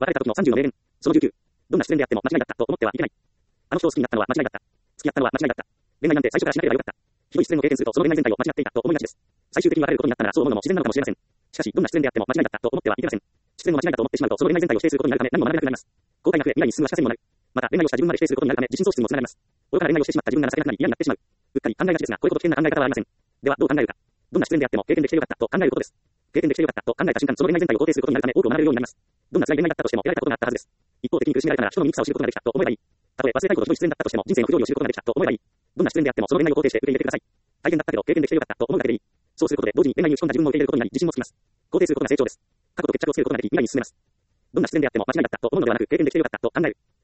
別れた時の30の名言。その19。どんな失恋であっても間違いだったと思ってはいけない。あの人を好きになったのは間違いだった。付き合ったのは間違いだった。恋愛なんて最初からしなければよかった。ひどい失恋を経験するとその恋愛全体を間違っていたと思いがちです。最終的に別れることになったならそう思うのも自然なのかもしれません。しかし、どんな失恋であっても間違いだったと思ってはいけません。失恋を間違いだと思ってしまうとその恋愛全体を否定することになるため何も学べなくなります。後悔が増え未来に進む足かせにもなる。また、恋愛をした自分まで否定することになるため自信喪失にもつながります。愚かな恋愛をしてしまった自分が情けなくなり嫌になってしまう。うっかり考えがちですが、これほど危険な考え方はありません。では、どう考えるか。どんな失恋であっても経験できてよかったと考えることです。経験できてよかったと考えた瞬間、その恋愛全体を肯定することになるため多くを学べるようになります。どんな辛い恋愛だったとしても得られたことがあったはずです。一方的に苦しめられたなら人の醜さを知ることができたと思えばいい。たとえ忘れたいほどひどい失恋だったとしても人生の不条理を知ることができたと思えばいい。どんな失恋であってもその恋愛を肯定して受け入れてください。大変だったけど経験できてよかったと思うだけでいい。そうすることで同時に恋愛に打ち込んだ自分も受け入れることになり自信もつきます。肯定することが成長です。過去と決着をつけることができ未来に進めます。どんな失恋であっても間違いだったと思うのではなく経験できてよかったと考える。